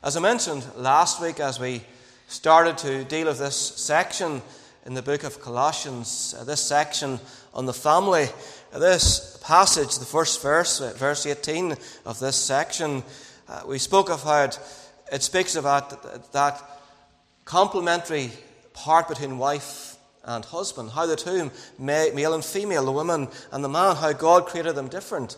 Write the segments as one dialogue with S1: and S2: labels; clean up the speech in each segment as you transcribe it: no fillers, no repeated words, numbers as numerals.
S1: As I mentioned last week, as we started to deal with this section in the book of Colossians, this section on the family, this passage, the first verse, verse 18 of this section, we spoke of how it speaks about that complementary part between wife and husband, how the two, male and female, the woman and the man, how God created them different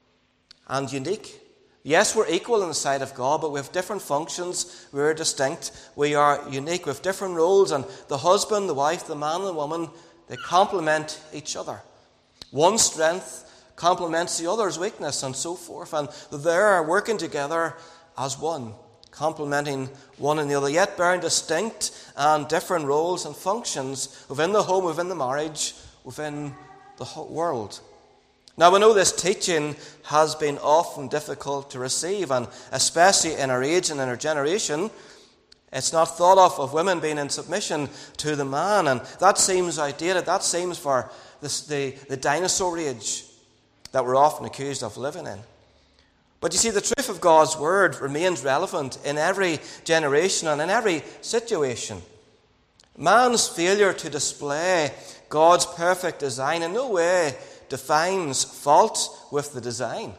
S1: and unique. Yes, we're equal in the sight of God, but we have different functions. We're distinct. We are unique. We have different roles, and the husband, the wife, the man and the woman, they complement each other. One strength complements the other's weakness, and so forth. And they're working together as one, complementing one another, yet bearing distinct and different roles and functions within the home, within the marriage, within the whole world. Now, we know this teaching has been often difficult to receive, and especially in our age and in our generation, it's not thought of women being in submission to the man, and that seems outdated. That seems for the dinosaur age that we're often accused of living in. But you see, the truth of God's word remains relevant in every generation and in every situation. Man's failure to display God's perfect design in no way defines fault with the design.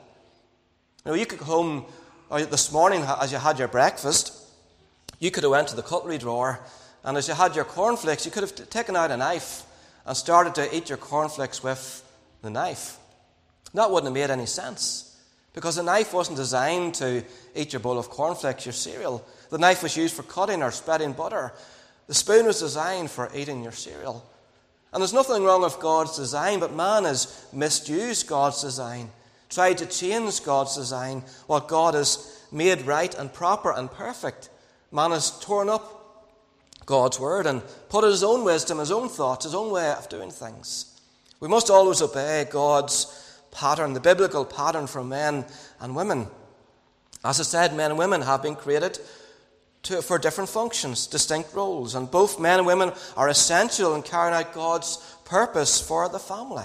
S1: You could go home this morning as you had your breakfast, you could have went to the cutlery drawer, and as you had your cornflakes, you could have taken out a knife and started to eat your cornflakes with the knife. That wouldn't have made any sense, because the knife wasn't designed to eat your bowl of cornflakes, your cereal. The knife was used for cutting or spreading butter. The spoon was designed for eating your cereal. And there's nothing wrong with God's design, but man has misused God's design, tried to change God's design, what God has made right and proper and perfect. Man has torn up God's word and put his own wisdom, his own thoughts, his own way of doing things. We must always obey God's pattern, the biblical pattern for men and women. As I said, men and women have been created for different functions, distinct roles, and both men and women are essential in carrying out God's purpose for the family.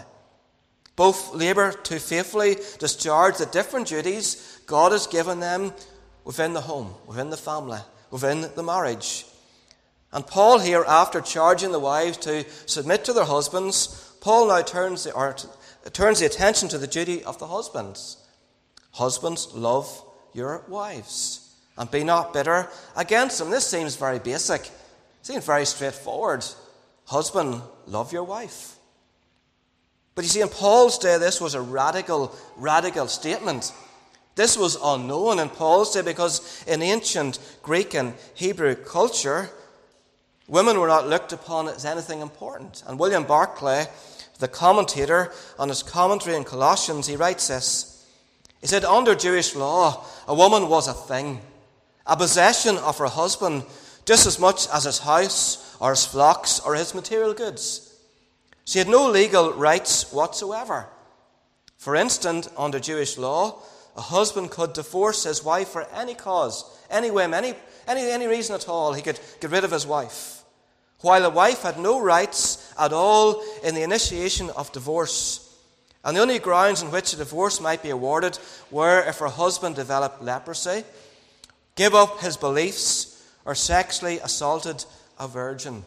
S1: Both labour to faithfully discharge the different duties God has given them within the home, within the family, within the marriage. And Paul here, after charging the wives to submit to their husbands, Paul now turns the attention to the duty of the husbands. Husbands, love your wives, and be not bitter against them. This seems very basic. Seems very straightforward. Husband, love your wife. But you see, in Paul's day, this was a radical statement. This was unknown in Paul's day, because in ancient Greek and Hebrew culture, women were not looked upon as anything important. And William Barclay, the commentator, on his commentary in Colossians, he writes this. He said, under Jewish law, a woman was a thing, a possession of her husband, just as much as his house or his flocks or his material goods. She had no legal rights whatsoever. For instance, under Jewish law, a husband could divorce his wife for any cause, any whim, any reason at all. He could get rid of his wife, while a wife had no rights at all in the initiation of divorce. And the only grounds on which a divorce might be awarded were if her husband developed leprosy, give up his beliefs, or sexually assaulted a virgin.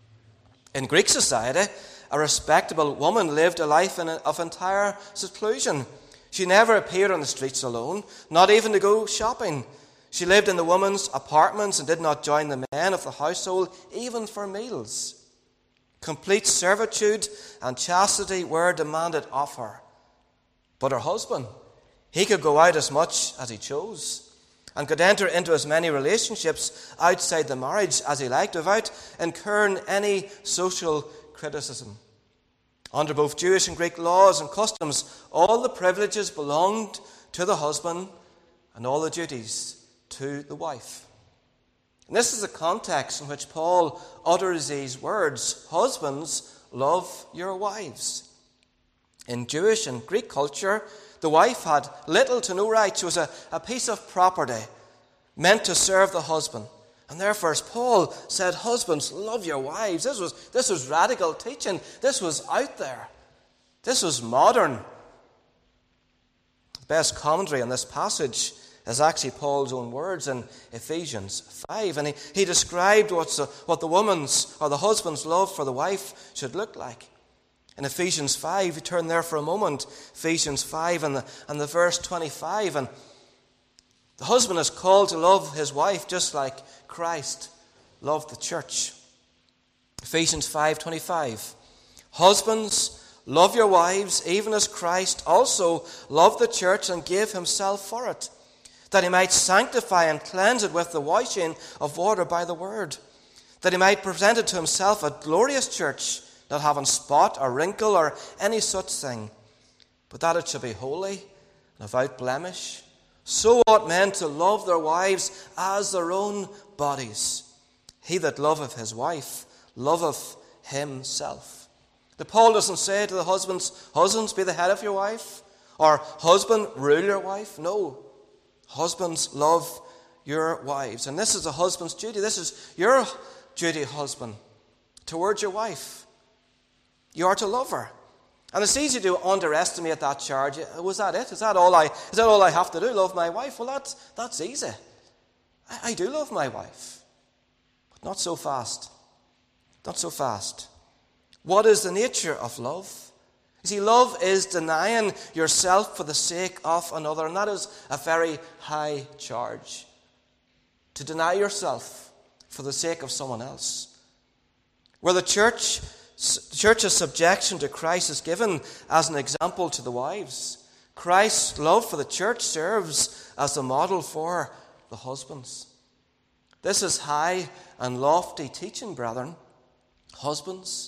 S1: In Greek society, a respectable woman lived a life of entire seclusion. She never appeared on the streets alone, not even to go shopping. She lived in the woman's apartments and did not join the men of the household, even for meals. Complete servitude and chastity were demanded of her. But her husband, he could go out as much as he chose, and could enter into as many relationships outside the marriage as he liked without incurring any social criticism. Under both Jewish and Greek laws and customs, all the privileges belonged to the husband and all the duties to the wife. And this is the context in which Paul utters these words, husbands, love your wives. In Jewish and Greek culture, the wife had little to no right. She was a piece of property meant to serve the husband. And therefore, as Paul said, husbands, love your wives. This was radical teaching. This was out there. This was modern. The best commentary on this passage is actually Paul's own words in Ephesians 5. And he described what the woman's or the husband's love for the wife should look like. In Ephesians 5, you turn there for a moment, Ephesians 5 and the verse 25. And the husband is called to love his wife just like Christ loved the church. Ephesians 5:25. Husbands, love your wives, even as Christ also loved the church and gave himself for it, that he might sanctify and cleanse it with the washing of water by the word, that he might present it to himself a glorious church, not having spot or wrinkle or any such thing, but that it should be holy and without blemish. So ought men to love their wives as their own bodies. He that loveth his wife loveth himself. The Paul doesn't say to the husbands, be the head of your wife, or husband, rule your wife. No. Husbands, love your wives. And this is a husband's duty. This is your duty, husband, towards your wife. You are to love her. And it's easy to underestimate that charge. Was that it? Is that all I have to do? Love my wife? Well, that's easy. I do love my wife. But not so fast. Not so fast. What is the nature of love? You see, love is denying yourself for the sake of another, and that is a very high charge. To deny yourself for the sake of someone else. Where the church's subjection to Christ is given as an example to the wives, Christ's love for the church serves as a model for the husbands. This is high and lofty teaching, brethren. Husbands,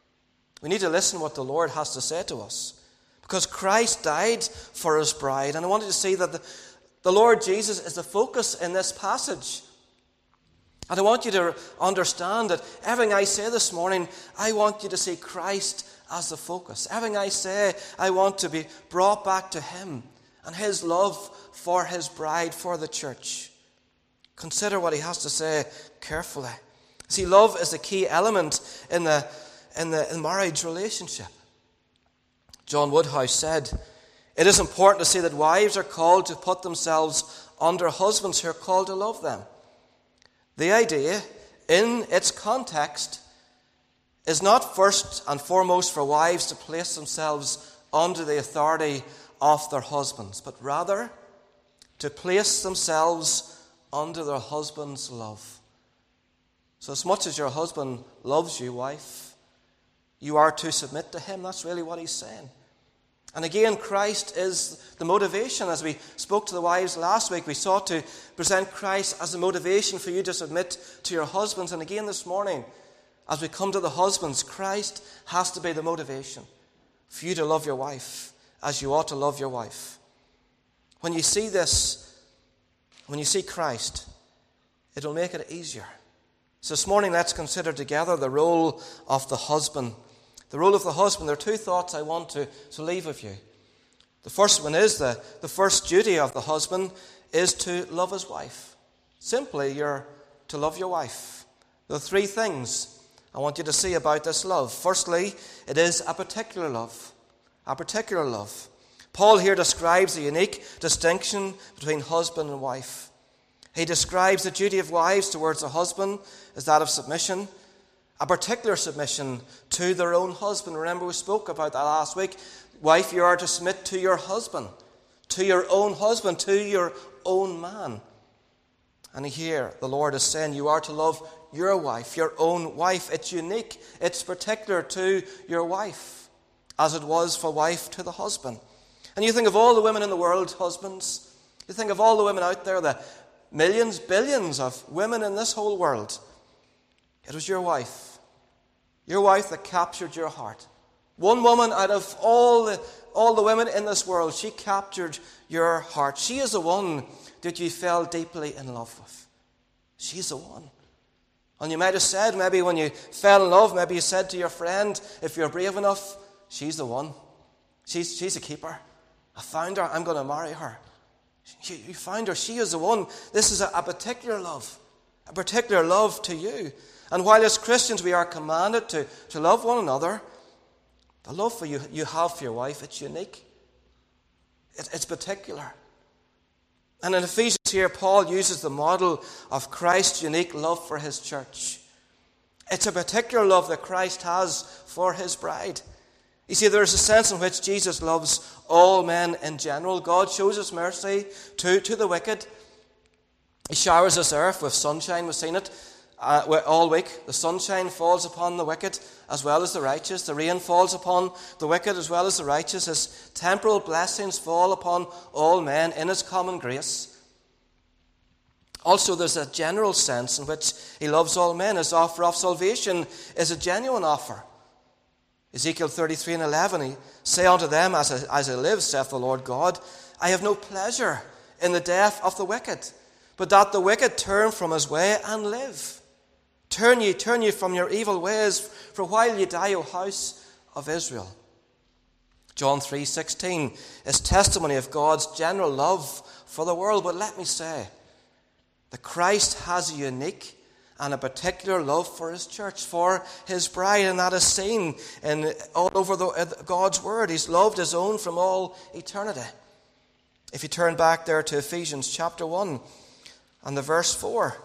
S1: we need to listen to what the Lord has to say to us, because Christ died for his bride. And I want you to see that the Lord Jesus is the focus in this passage. And I want you to understand that everything I say this morning, I want you to see Christ as the focus. Everything I say, I want to be brought back to him and his love for his bride, for the church. Consider what he has to say carefully. See, love is a key element in the marriage relationship. John Woodhouse said, "It is important to see that wives are called to put themselves under husbands who are called to love them. The idea, in its context, is not first and foremost for wives to place themselves under the authority of their husbands, but rather to place themselves under their husband's love." So as much as your husband loves you, wife, you are to submit to him. That's really what he's saying. And again, Christ is the motivation. As we spoke to the wives last week, we sought to present Christ as a motivation for you to submit to your husbands. And again this morning, as we come to the husbands, Christ has to be the motivation for you to love your wife as you ought to love your wife. When you see this, when you see Christ, it will make it easier. So this morning, let's consider together the role of the husband. The role of the husband. There are two thoughts I want to leave with you. The first one is the first duty of the husband is to love his wife. Simply, you're to love your wife. There are three things I want you to see about this love. Firstly, it is a particular love. A particular love. Paul here describes a unique distinction between husband and wife. He describes the duty of wives towards a husband as that of submission, a particular submission to their own husband. Remember, we spoke about that last week. Wife, you are to submit to your husband, to your own husband, to your own man. And here the Lord is saying you are to love your wife, your own wife. It's unique, it's particular to your wife, as it was for wife to the husband. And you think of all the women in the world, husbands. You think of all the women out there, the millions, billions of women in this whole world. It was your wife that captured your heart. One woman out of all the women in this world, she captured your heart. She is the one that you fell deeply in love with. She's the one. And you might have said, maybe when you fell in love, maybe you said to your friend, if you're brave enough, she's the one. She's a keeper. I found her, I'm going to marry her. You found her, she is the one. This is a particular love to you. And while as Christians we are commanded to love one another, the love for you have for your wife, it's unique. It's particular. And in Ephesians here, Paul uses the model of Christ's unique love for his church. It's a particular love that Christ has for his bride. You see, there is a sense in which Jesus loves all men in general. God shows his mercy to the wicked. He showers this earth with sunshine. We've seen it all week. The sunshine falls upon the wicked as well as the righteous. The rain falls upon the wicked as well as the righteous. His temporal blessings fall upon all men in his common grace. Also, there's a general sense in which he loves all men. His offer of salvation is a genuine offer. Ezekiel 33:11, he say unto them, as I live, saith the Lord God, I have no pleasure in the death of the wicked, but that the wicked turn from his way and live. Turn ye from your evil ways, for while ye die, O house of Israel. John 3:16 is testimony of God's general love for the world. But let me say that Christ has a unique and a particular love for his church, for his bride, and that is seen in all over God's word. He's loved his own from all eternity. If you turn back there to Ephesians chapter 1 and the verse 4.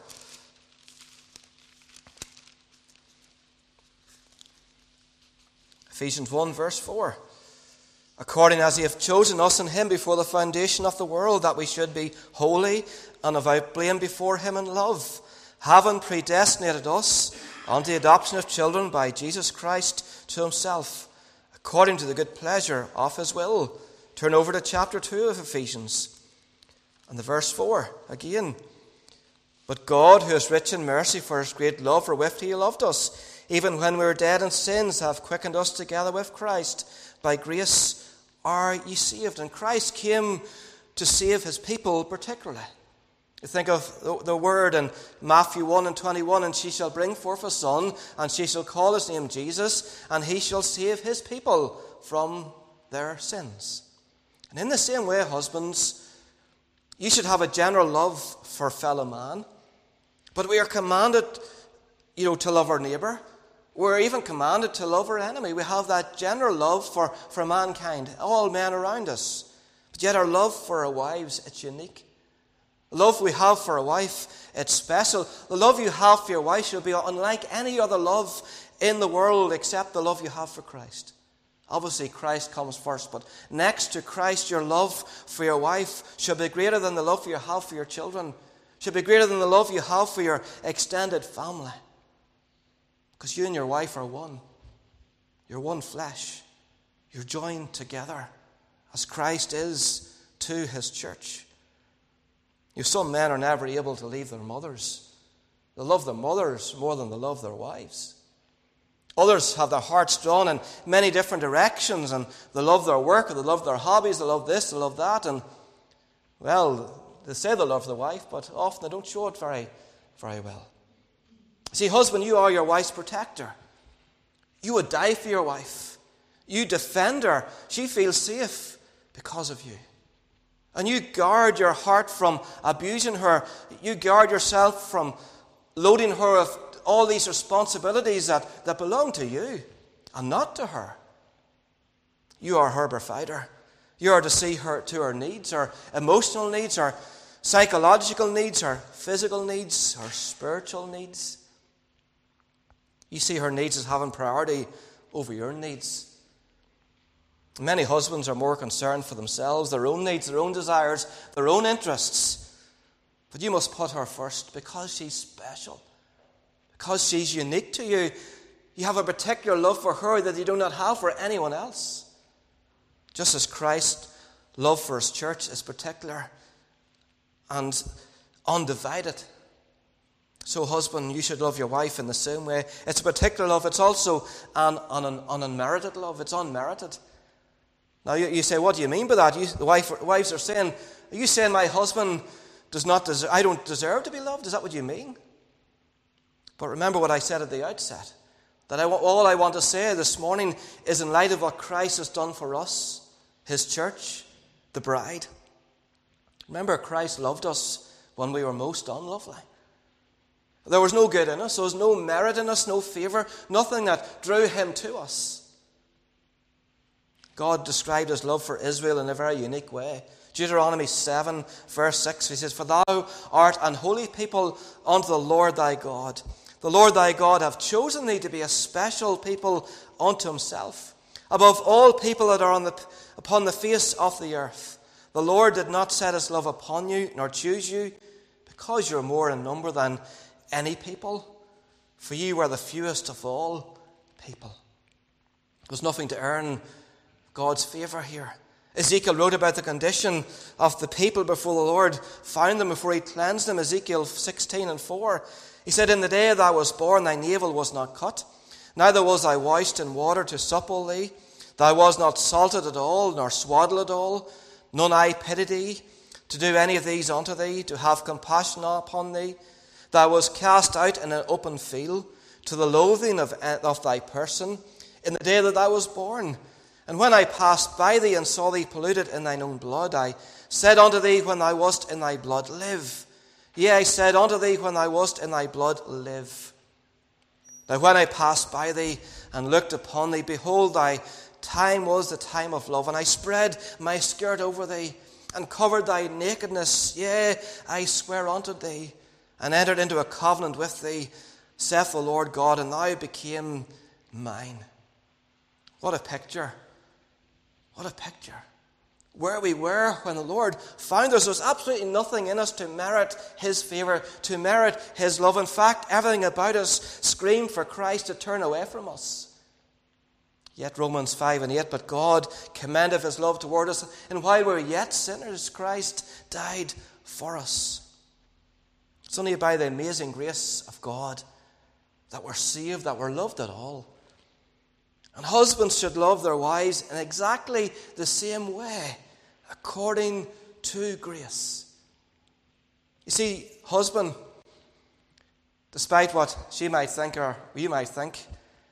S1: Ephesians 1 verse 4. According as he hath chosen us in him before the foundation of the world, that we should be holy and without blame before him in love, having predestinated us unto the adoption of children by Jesus Christ to himself, according to the good pleasure of his will. Turn over to chapter 2 of Ephesians, and the verse 4 again. But God, who is rich in mercy, for his great love wherewith he loved us, even when we were dead in sins, hath quickened us together with Christ. By grace are ye saved. And Christ came to save his people particularly. You think of the word in Matthew 1:21, and she shall bring forth a son, and she shall call his name Jesus, and he shall save his people from their sins. And in the same way, husbands, you should have a general love for fellow man, but we are commanded, to love our neighbour. We're even commanded to love our enemy. We have that general love for mankind, all men around us. But yet our love for our wives, it's unique. The love we have for a wife, it's special. The love you have for your wife should be unlike any other love in the world except the love you have for Christ. Obviously, Christ comes first, but next to Christ, your love for your wife should be greater than the love you have for your children, should be greater than the love you have for your extended family. Because you and your wife are one. You're one flesh. You're joined together as Christ is to his church. Some men are never able to leave their mothers. They love their mothers more than they love their wives. Others have their hearts drawn in many different directions, and they love their work, or they love their hobbies, they love this, they love that, and, they say they love their wife, but often they don't show it very, very well. See, husband, you are your wife's protector. You would die for your wife. You defend her. She feels safe because of you. And you guard your heart from abusing her. You guard yourself from loading her with all these responsibilities that belong to you and not to her. You are her provider. You are to see her to her needs, her emotional needs, her psychological needs, her physical needs, her spiritual needs. You see her needs as having priority over your needs. Many husbands are more concerned for themselves, their own needs, their own desires, their own interests. But you must put her first because she's special. Because she's unique to you. You have a particular love for her that you do not have for anyone else. Just as Christ's love for his church is particular and undivided. So, husband, you should love your wife in the same way. It's a particular love. It's also an unmerited love. It's unmerited. Now, you say, what do you mean by that? The wives are saying, are you saying my husband does not deserve, I don't deserve to be loved? Is that what you mean? But remember what I said at the outset, that all I want to say this morning is in light of what Christ has done for us, his church, the bride. Remember, Christ loved us when we were most unlovely. There was no good in us. There was no merit in us, no favour, nothing that drew him to us. God described his love for Israel in a very unique way. Deuteronomy 7, verse 6, he says, For thou art an holy people unto the Lord thy God. The Lord thy God hath chosen thee to be a special people unto himself, above all people that are upon the face of the earth. The Lord did not set his love upon you, nor choose you, because you are more in number than any people, for you were the fewest of all people. There's nothing to earn God's favour here. Ezekiel wrote about the condition of the people before the Lord found them before he cleansed them. Ezekiel 16 and 4. He said, In the day thou wast born, thy navel was not cut, neither was I washed in water to supple thee. Thou was not salted at all, nor swaddled at all. None eye pitied thee, to do any of these unto thee, to have compassion upon thee. Thou wast cast out in an open field, to the loathing of thy person, in the day that thou wast born. And when I passed by thee and saw thee polluted in thine own blood, I said unto thee when thou wast in thy blood, Live. Yea, I said unto thee when thou wast in thy blood, Live. Now when I passed by thee and looked upon thee, behold, thy time was the time of love, and I spread my skirt over thee, and covered thy nakedness. Yea, I swear unto thee, and entered into a covenant with thee, saith the Lord God, and thou became mine. What a picture. What a picture. Where we were when the Lord found us, there was absolutely nothing in us to merit his favour, to merit his love. In fact, everything about us screamed for Christ to turn away from us. Yet Romans 5 and 8, But God commendeth his love toward us, and while we were yet sinners, Christ died for us. It's only by the amazing grace of God that we're saved, that we're loved at all. And husbands should love their wives in exactly the same way, according to grace. You see, husband, despite what she might think or you might think,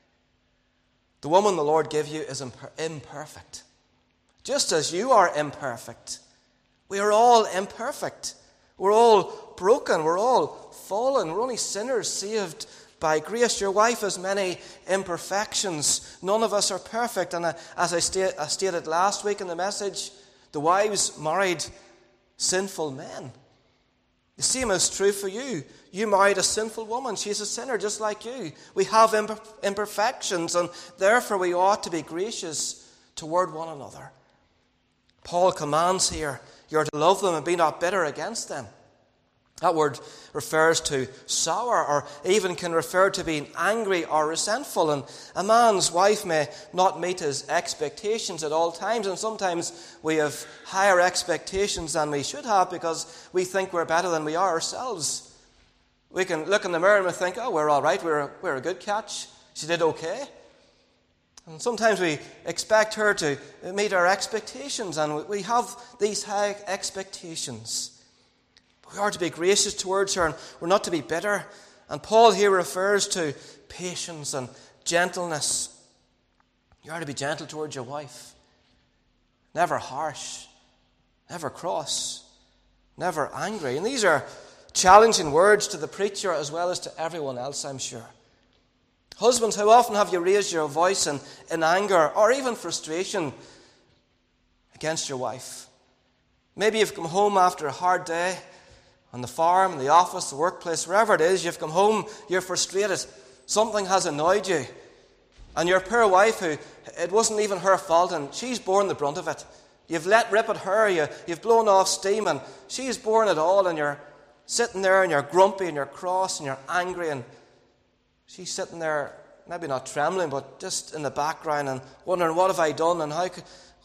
S1: the woman the Lord gave you is imperfect. Just as you are imperfect. We are all imperfect. We're all broken. We're all fallen. We're only sinners saved by grace. Your wife has many imperfections. None of us are perfect. And as I stated last week in the message, the wives married sinful men. The same is true for you. You married a sinful woman. She's a sinner just like you. We have imperfections, and therefore we ought to be gracious toward one another. Paul commands here, you're to love them and be not bitter against them. That word refers to sour, or even can refer to being angry or resentful. And a man's wife may not meet his expectations at all times, and sometimes we have higher expectations than we should have because we think we're better than we are ourselves. We can look in the mirror and we think, oh, we're all right, we're a good catch. She did okay. And sometimes we expect her to meet our expectations, and we have these high expectations. We are to be gracious towards her, and we're not to be bitter. And Paul here refers to patience and gentleness. You are to be gentle towards your wife. Never harsh, never cross, never angry. And these are challenging words to the preacher as well as to everyone else, I'm sure. Husbands, how often have you raised your voice in anger or even frustration against your wife? Maybe you've come home after a hard day, on the farm, in the office, the workplace, wherever it is, you've come home, you're frustrated. Something has annoyed you. And your poor wife, who it wasn't even her fault, and she's borne the brunt of it. You've let rip at her, you've blown off steam, and she's borne it all, and you're sitting there, and you're grumpy, and you're cross, and you're angry, and she's sitting there, maybe not trembling, but just in the background, and wondering, what have I done, and how could,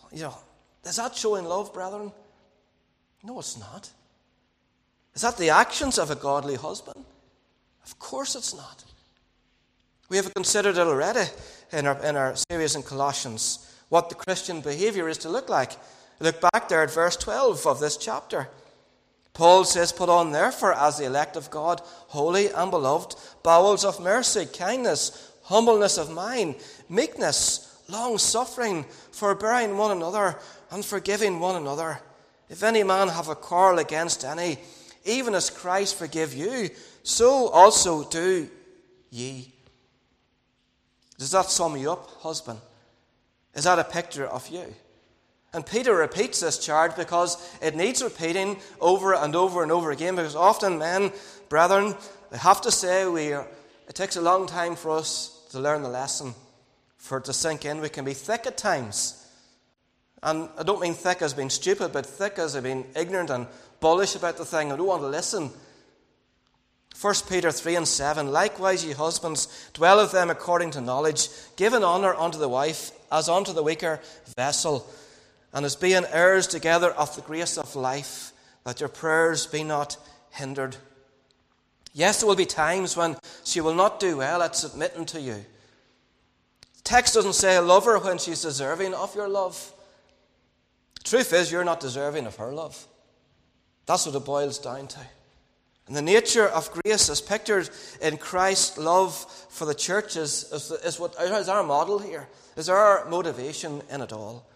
S1: is that showing love, brethren? No, it's not. Is that the actions of a godly husband? Of course it's not. We have considered it already in our series in Colossians, what the Christian behaviour is to look like. Look back there at verse 12 of this chapter. Paul says, Put on therefore as the elect of God, holy and beloved, bowels of mercy, kindness, humbleness of mind, meekness, long-suffering, forbearing one another, and forgiving one another. If any man have a quarrel against any, even as Christ forgave you, so also do ye. Does that sum you up, husband? Is that a picture of you? And Peter repeats this charge because it needs repeating over and over and over again, because often men, brethren, they have to say it takes a long time for us to learn the lesson, for it to sink in. We can be thick at times. And I don't mean thick as being stupid, but thick as being ignorant and bullish about the thing. I don't want to listen. 1 Peter 3:7, likewise ye husbands, dwell with them according to knowledge, giving honour unto the wife as unto the weaker vessel, and as being heirs together of the grace of life, that your prayers be not hindered. Yes, there will be times when she will not do well at submitting to you. The text doesn't say love her when she's deserving of your love. The truth is, you're not deserving of her love. That's what it boils down to. And the nature of grace is pictured in Christ's love for the church is our model here, is our motivation in it all.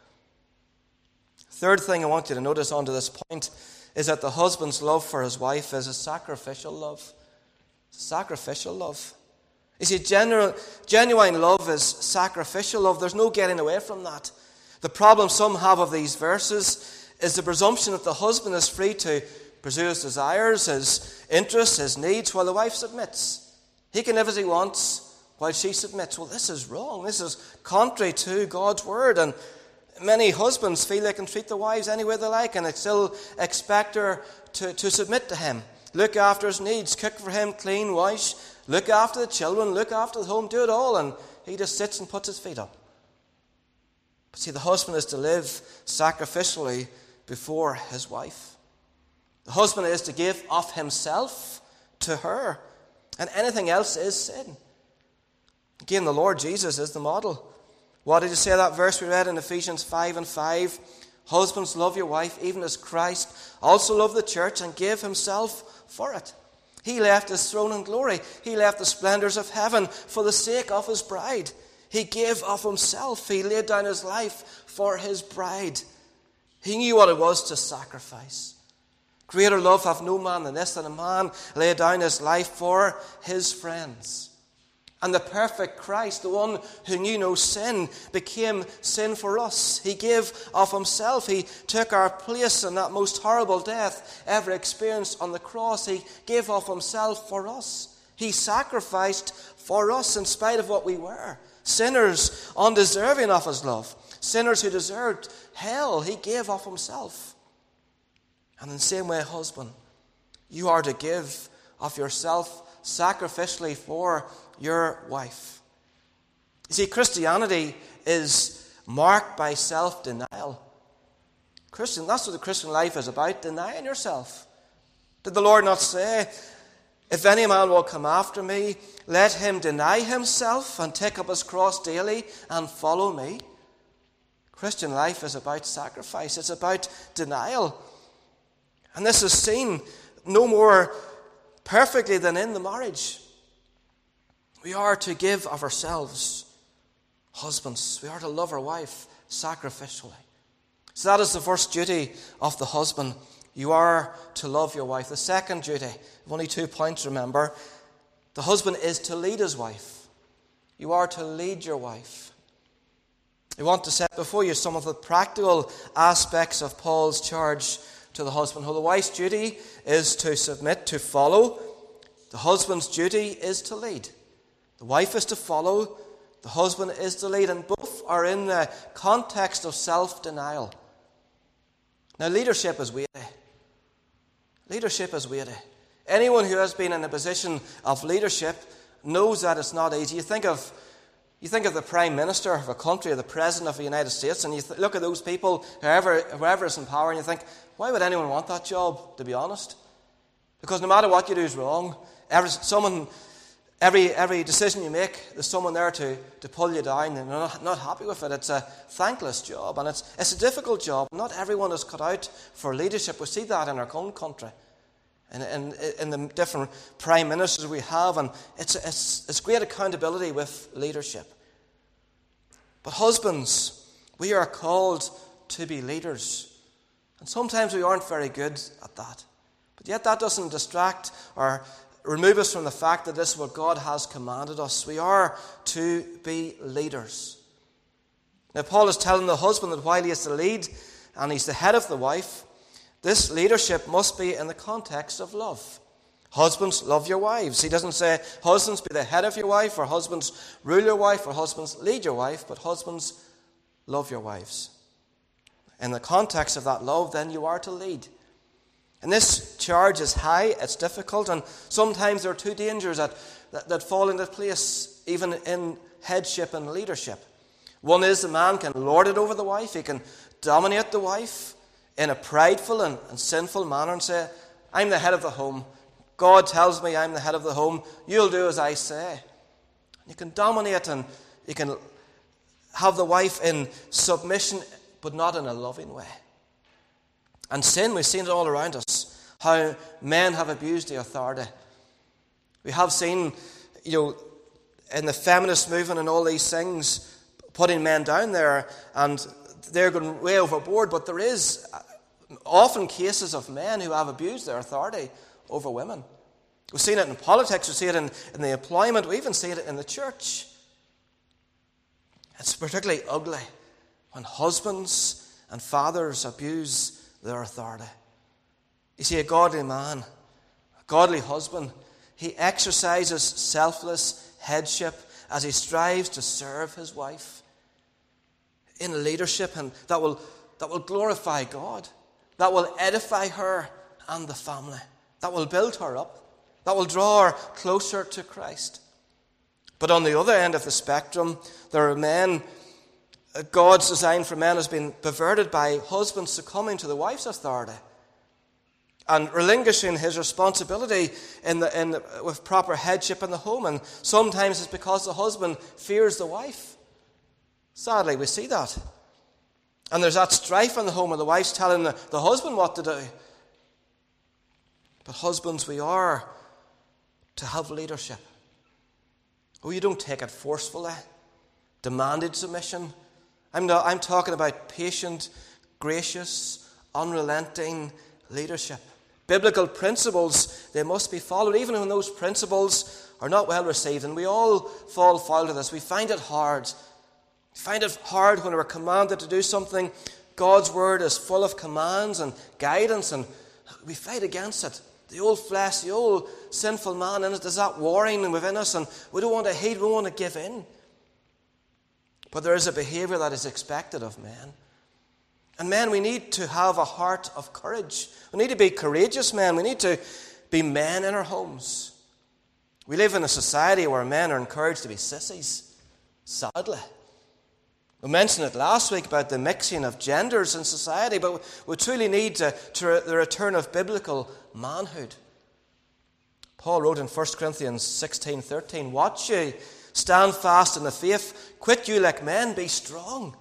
S1: Third thing I want you to notice onto this point is that the husband's love for his wife is a sacrificial love. It's a sacrificial love. You see, genuine love is sacrificial love. There's no getting away from that. The problem some have of these verses is the presumption that the husband is free to pursue his desires, his interests, his needs, while the wife submits. He can live as he wants while she submits. Well, this is wrong. This is contrary to God's word. And many husbands feel they can treat their wives any way they like, and they still expect her to submit to him. Look after his needs, cook for him, clean, wash, look after the children, look after the home, do it all, and he just sits and puts his feet up. But see, the husband is to live sacrificially before his wife. The husband is to give of himself to her, and anything else is sin. Again, the Lord Jesus is the model. What did you say that verse we read in Ephesians 5:5? Husbands, love your wife, even as Christ also loved the church and gave himself for it. He left his throne and glory. He left the splendors of heaven for the sake of his bride. He gave of himself. He laid down his life for his bride. He knew what it was to sacrifice. Greater love hath no man than this, that a man lay down his life for his friends. And the perfect Christ, the one who knew no sin, became sin for us. He gave of himself. He took our place in that most horrible death ever experienced on the cross. He gave of himself for us. He sacrificed for us in spite of what we were. Sinners undeserving of his love. Sinners who deserved hell. He gave of himself. And in the same way, husband, you are to give of yourself sacrificially for your wife. You see, Christianity is marked by self-denial. That's what the Christian life is about, denying yourself. Did the Lord not say, if any man will come after me, let him deny himself and take up his cross daily and follow me? Christian life is about sacrifice. It's about denial. And this is seen no more perfectly than in the marriage. We are to give of ourselves. Husbands, we are to love our wife sacrificially. So that is the first duty of the husband. You are to love your wife. The second duty, only 2 points, remember. The husband is to lead his wife. You are to lead your wife. I want to set before you some of the practical aspects of Paul's charge to the husband. Well, the wife's duty is to submit, to follow. The husband's duty is to lead. The wife is to follow. The husband is to lead. And both are in the context of self-denial. Now, leadership is weighty. Leadership is weighty. Anyone who has been in a position of leadership knows that it's not easy. You think of the Prime Minister of a country, or the President of the United States, and you look at those people, whoever is in power, and you think, why would anyone want that job, to be honest? Because no matter what you do is wrong. Every decision you make, there's someone there to pull you down, and you're not happy with it. It's a thankless job, and it's a difficult job. Not everyone is cut out for leadership. We see that in our own country, and in the different prime ministers we have, and it's great accountability with leadership. But husbands, we are called to be leaders, and sometimes we aren't very good at that. But yet that doesn't distract or remove us from the fact that this is what God has commanded us. We are to be leaders. Now, Paul is telling the husband that while he is the lead and he's the head of the wife, this leadership must be in the context of love. Husbands, love your wives. He doesn't say, husbands, be the head of your wife, or husbands, rule your wife, or husbands, lead your wife, but husbands, love your wives. In the context of that love, then you are to lead. And this charge is high, it's difficult, and sometimes there are two dangers that fall into place, even in headship and leadership. One is the man can lord it over the wife, he can dominate the wife in a prideful and sinful manner and say, I'm the head of the home. God tells me I'm the head of the home. You'll do as I say. You can dominate and you can have the wife in submission, but not in a loving way. And sin, we've seen it all around us, how men have abused the authority. We have seen, in the feminist movement and all these things, putting men down there, and they're going way overboard, but there is often cases of men who have abused their authority over women. We've seen it in politics, we see it in the employment, we even see it in the church. It's particularly ugly when husbands and fathers abuse their authority. You see, a godly man, a godly husband, he exercises selfless headship as he strives to serve his wife in leadership, and that will glorify God, that will edify her and the family, that will build her up, that will draw her closer to Christ. But on the other end of the spectrum, there are men. God's design for men has been perverted by husbands succumbing to the wife's authority and relinquishing his responsibility with proper headship in the home. And sometimes it's because the husband fears the wife. Sadly, we see that. And there's that strife in the home where the wife's telling the husband what to do. But husbands, we are to have leadership. Oh, you don't take it forcefully, demanded submission. I'm talking about patient, gracious, unrelenting leadership. Biblical principles, they must be followed, even when those principles are not well received. And we all fall foul to this. We find it hard. We find it hard when we're commanded to do something. God's word is full of commands and guidance, and we fight against it. The old flesh, the old sinful man in it, there's that warring within us, and we don't want to heed, we don't want to give in. But there is a behavior that is expected of men. And men, we need to have a heart of courage. We need to be courageous men. We need to be men in our homes. We live in a society where men are encouraged to be sissies, sadly. We mentioned it last week about the mixing of genders in society, but we truly need the return of biblical manhood. Paul wrote in 1 Corinthians 16:13, "Watch ye, stand fast in the faith, quit you like men, be strong."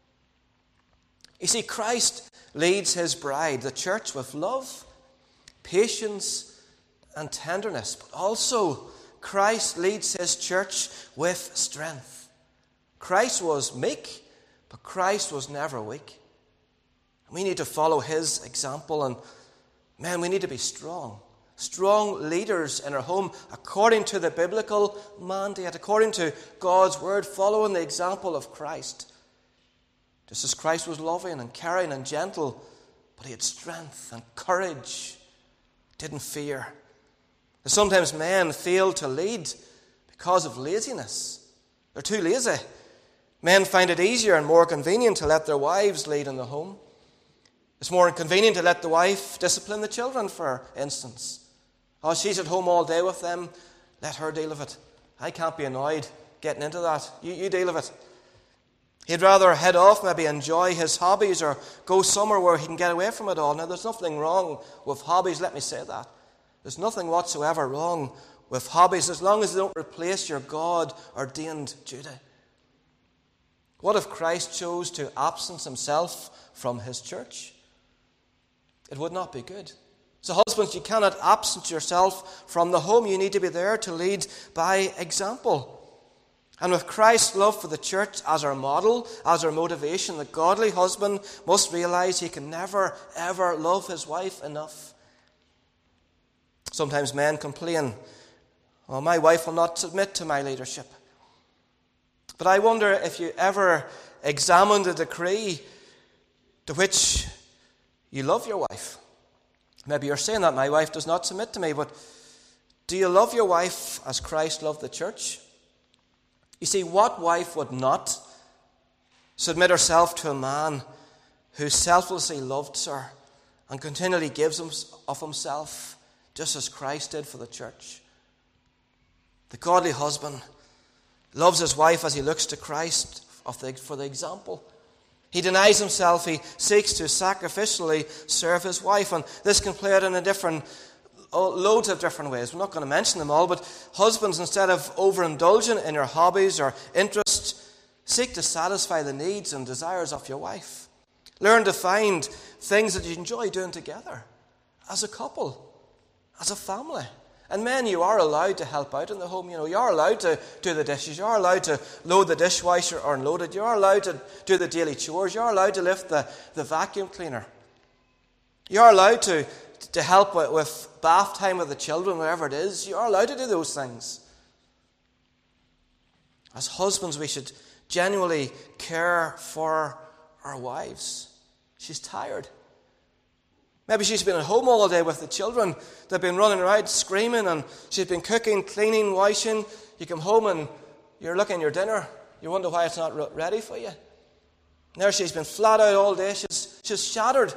S1: You see, Christ leads his bride, the church, with love, patience, and tenderness. But also, Christ leads his church with strength. Christ was meek, but Christ was never weak. We need to follow his example, and man, we need to be strong. Strong leaders in our home according to the biblical mandate, according to God's word, following the example of Christ. Just as Christ was loving and caring and gentle, but he had strength and courage, didn't fear. Sometimes men fail to lead because of laziness. They're too lazy. Men find it easier and more convenient to let their wives lead in the home. It's more inconvenient to let the wife discipline the children, for instance. Oh, she's at home all day with them. Let her deal with it. I can't be annoyed getting into that. You deal with it. He'd rather head off, maybe enjoy his hobbies or go somewhere where he can get away from it all. Now, there's nothing wrong with hobbies, let me say that. There's nothing whatsoever wrong with hobbies as long as they don't replace your God-ordained duty. What if Christ chose to absence himself from his church? It would not be good. So husbands, you cannot absent yourself from the home. You need to be there to lead by example. And with Christ's love for the church as our model, as our motivation, the godly husband must realize he can never, ever love his wife enough. Sometimes men complain, "Oh, my wife will not submit to my leadership." But I wonder if you ever examine the degree to which you love your wife. Maybe you're saying that my wife does not submit to me, but do you love your wife as Christ loved the church? You see, what wife would not submit herself to a man who selflessly loves her and continually gives of himself, just as Christ did for the church? The godly husband loves his wife as he looks to Christ for the example. He denies himself. He seeks to sacrificially serve his wife. And this can play out in loads of different ways. We're not going to mention them all, but husbands, instead of overindulging in your hobbies or interests, seek to satisfy the needs and desires of your wife. Learn to find things that you enjoy doing together as a couple, as a family. And men, you are allowed to help out in the home. You are allowed to do the dishes. You are allowed to load the dishwasher or unload it. You are allowed to do the daily chores. You are allowed to lift the vacuum cleaner. You are allowed to help with bath time with the children, whatever it is. You are allowed to do those things. As husbands, we should genuinely care for our wives. She's tired. Maybe she's been at home all day with the children. They've been running around screaming, and she's been cooking, cleaning, washing. You come home and you're looking at your dinner. You wonder why it's not ready for you. And there she's been flat out all day. She's shattered.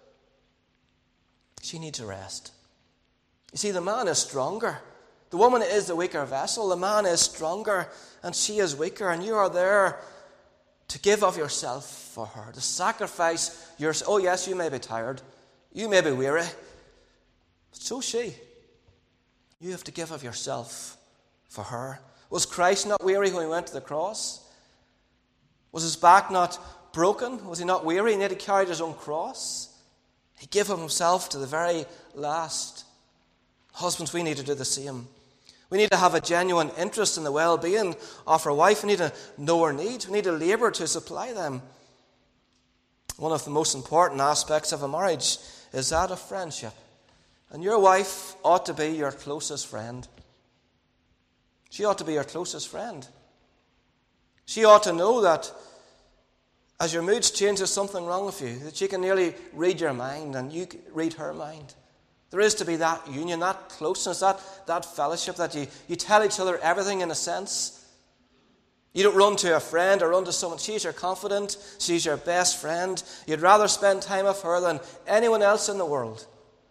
S1: She needs a rest. You see, the man is stronger. The woman is the weaker vessel. The man is stronger and she is weaker. And you are there to give of yourself for her, to sacrifice yourself. Oh yes, you may be tired. You may be weary, but so she. You have to give of yourself for her. Was Christ not weary when he went to the cross? Was his back not broken? Was he not weary and yet he carried his own cross? He gave of himself to the very last. Husbands, we need to do the same. We need to have a genuine interest in the well-being of our wife. We need to know her needs. We need to labour to supply them. One of the most important aspects of a marriage is that of friendship. And your wife ought to be your closest friend. She ought to be your closest friend. She ought to know that as your moods change, there's something wrong with you, that she can nearly read your mind and you read her mind. There is to be that union, that closeness, that fellowship, that you tell each other everything in a sense. You don't run to a friend or run to someone. She's your confidant. She's your best friend. You'd rather spend time with her than anyone else in the world.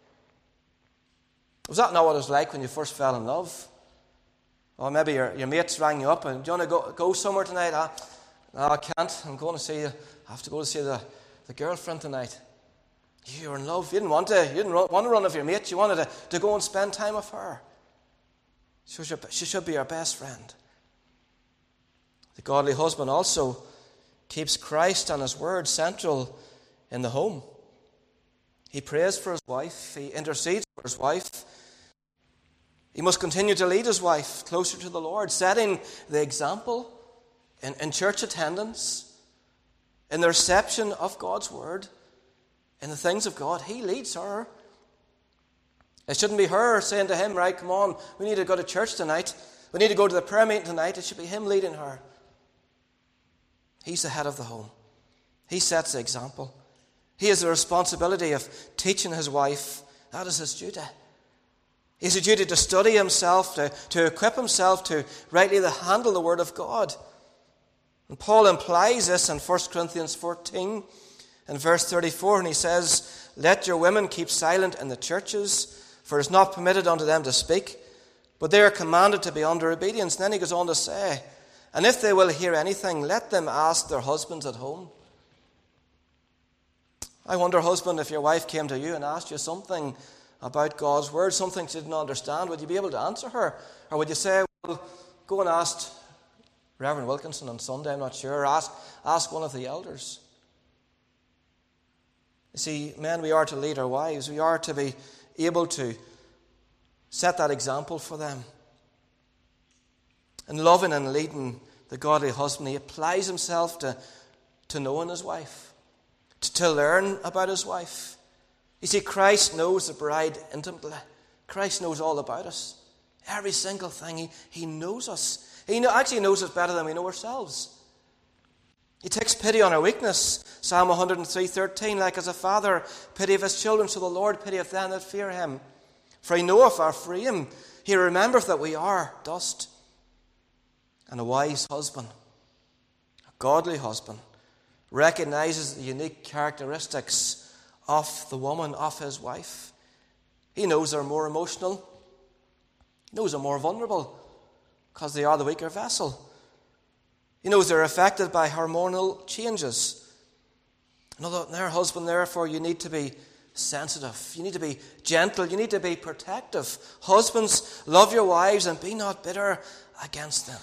S1: Was that not what it was like when you first fell in love? Or maybe your mates rang you up and, do you want to go somewhere tonight? No, I can't. I'm going to see you. I have to go to see the girlfriend tonight. You were in love. You didn't want to run with your mates. You wanted to go and spend time with her. She should be your best friend. The godly husband also keeps Christ and his word central in the home. He prays for his wife. He intercedes for his wife. He must continue to lead his wife closer to the Lord, setting the example in church attendance, in the reception of God's word, in the things of God. He leads her. It shouldn't be her saying to him, right, come on, we need to go to church tonight. We need to go to the prayer meeting tonight. It should be him leading her. He's the head of the home. He sets the example. He has the responsibility of teaching his wife. That is his duty. He has a duty to study himself, to equip himself to rightly handle the word of God. And Paul implies this in 1 Corinthians 14 and verse 34, and he says, "Let your women keep silent in the churches, for it is not permitted unto them to speak, but they are commanded to be under obedience." And then he goes on to say, "And if they will hear anything, let them ask their husbands at home." I wonder, husband, if your wife came to you and asked you something about God's word, something she didn't understand, would you be able to answer her? Or would you say, well, go and ask Reverend Wilkinson on Sunday, I'm not sure, or ask one of the elders? You see, men, we are to lead our wives. We are to be able to set that example for them. In loving and leading the godly husband, he applies himself to knowing his wife, to learn about his wife. You see, Christ knows the bride intimately. Christ knows all about us. Every single thing. He knows us. He actually knows us better than we know ourselves. He takes pity on our weakness. Psalm 103:13, like as a father pitieth his children, so the Lord pitieth them that fear him. For he knoweth our frame. He remembereth that we are dust. And a wise husband, a godly husband, recognizes the unique characteristics of the woman, of his wife. He knows they're more emotional. He knows they're more vulnerable because they are the weaker vessel. He knows they're affected by hormonal changes. And their husband, therefore, you need to be sensitive. You need to be gentle. You need to be protective. Husbands, love your wives and be not bitter against them.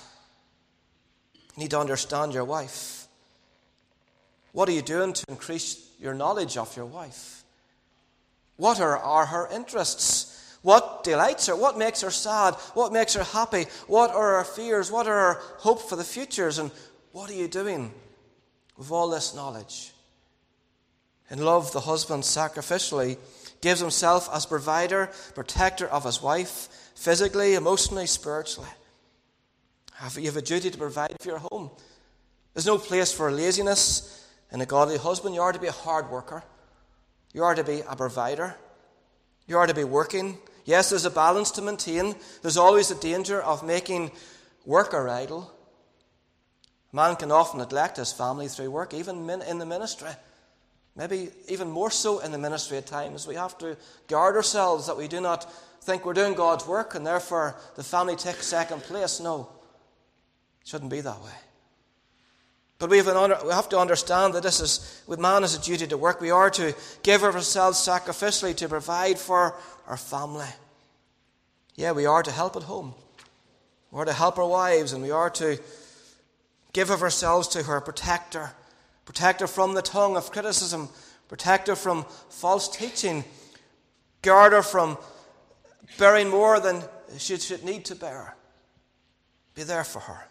S1: You need to understand your wife. What are you doing to increase your knowledge of your wife? What are her interests? What delights her? What makes her sad? What makes her happy? What are her fears? What are her hopes for the futures? And what are you doing with all this knowledge? In love, the husband sacrificially gives himself as provider, protector of his wife, physically, emotionally, spiritually. You have a duty to provide for your home. There's no place for laziness in a godly husband. You are to be a hard worker. You are to be a provider. You are to be working. Yes, there's a balance to maintain. There's always a danger of making work our idol. A man can often neglect his family through work, even in the ministry. Maybe even more so in the ministry at times. We have to guard ourselves that we do not think we're doing God's work and therefore the family takes second place. No, it shouldn't be that way. But we have to understand that with man has a duty to work. We are to give of ourselves sacrificially to provide for our family. Yeah, we are to help at home. We are to help our wives, and we are to give of ourselves to her, protect her from the tongue of criticism, protect her from false teaching, guard her from bearing more than she should need to bear. Be there for her.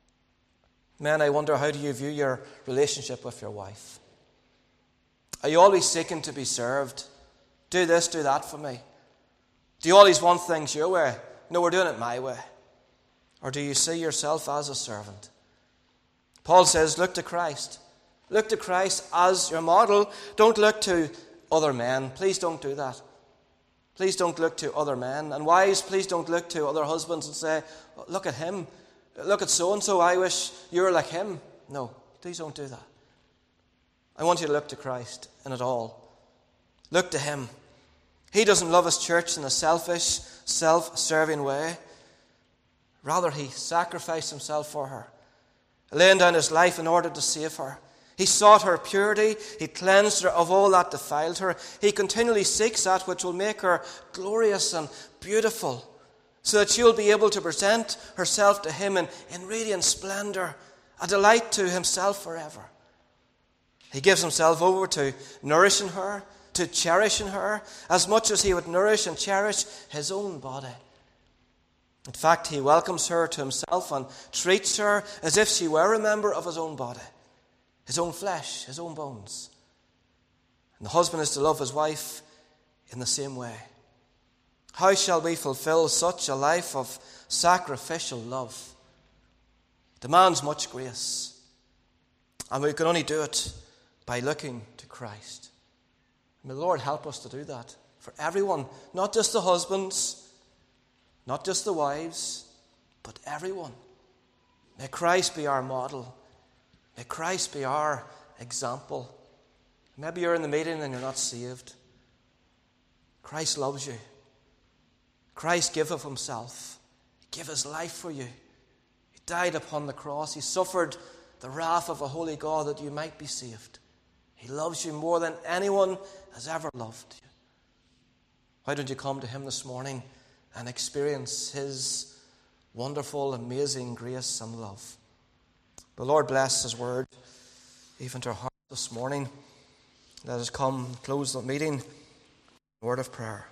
S1: Men, I wonder, how do you view your relationship with your wife? Are you always seeking to be served? Do this, do that for me. Do you always want things your way? No, we're doing it my way. Or do you see yourself as a servant? Paul says, look to Christ. Look to Christ as your model. Don't look to other men. Please don't do that. Please don't look to other men. And wives, please don't look to other husbands and say, look at him. Look at so-and-so, I wish you were like him. No, please don't do that. I want you to look to Christ in it all. Look to him. He doesn't love his church in a selfish, self-serving way. Rather, he sacrificed himself for her, laying down his life in order to save her. He sought her purity. He cleansed her of all that defiled her. He continually seeks that which will make her glorious and beautiful, so that she will be able to present herself to him in radiant splendor, a delight to himself forever. He gives himself over to nourishing her, to cherishing her, as much as he would nourish and cherish his own body. In fact, he welcomes her to himself and treats her as if she were a member of his own body, his own flesh, his own bones. And the husband is to love his wife in the same way. How shall we fulfill such a life of sacrificial love? It demands much grace. And we can only do it by looking to Christ. May the Lord help us to do that for everyone, not just the husbands, not just the wives, but everyone. May Christ be our model. May Christ be our example. Maybe you're in the meeting and you're not saved. Christ loves you. Christ gave of himself. He gave his life for you. He died upon the cross. He suffered the wrath of a holy God that you might be saved. He loves you more than anyone has ever loved you. Why don't you come to him this morning and experience his wonderful, amazing grace and love? The Lord bless his word, even to our hearts this morning. Let us come and close the meeting. Word of prayer.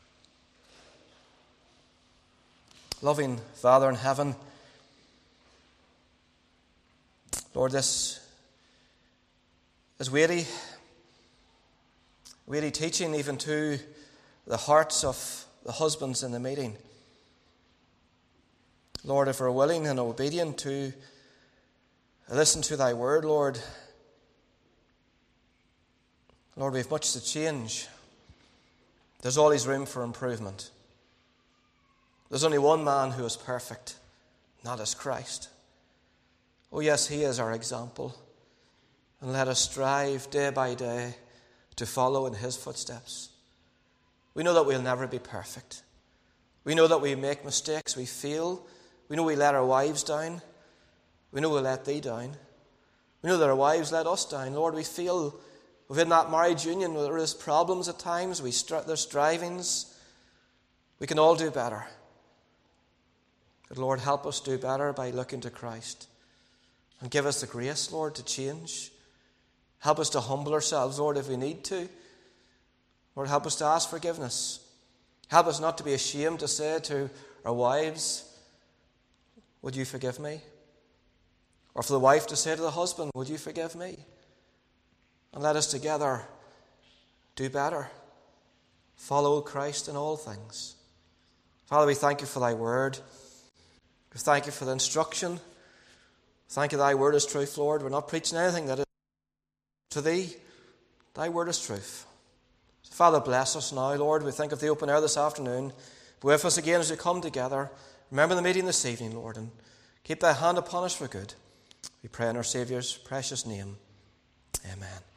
S1: Loving Father in heaven, Lord, this is weighty teaching even to the hearts of the husbands in the meeting. Lord, if we're willing and obedient to listen to thy word, Lord. Lord, we have much to change. There's always room for improvement. There's only one man who is perfect, not as Christ. Oh yes, he is our example. And let us strive day by day to follow in his footsteps. We know that we'll never be perfect. We know that we make mistakes, we fail. We know we let our wives down. We know we let thee down. We know that our wives let us down. Lord, we feel within that marriage union there is problems at times. There's strivings. We can all do better. But Lord, help us do better by looking to Christ. And give us the grace, Lord, to change. Help us to humble ourselves, Lord, if we need to. Lord, help us to ask forgiveness. Help us not to be ashamed to say to our wives, would you forgive me? Or for the wife to say to the husband, would you forgive me? And let us together do better. Follow Christ in all things. Father, we thank you for thy word. We thank you for the instruction. Thank you thy word is truth, Lord. We're not preaching anything that is to thee. Thy word is truth. So Father, bless us now, Lord. We think of the open air this afternoon. Be with us again as we come together. Remember the meeting this evening, Lord, and keep thy hand upon us for good. We pray in our Saviour's precious name. Amen.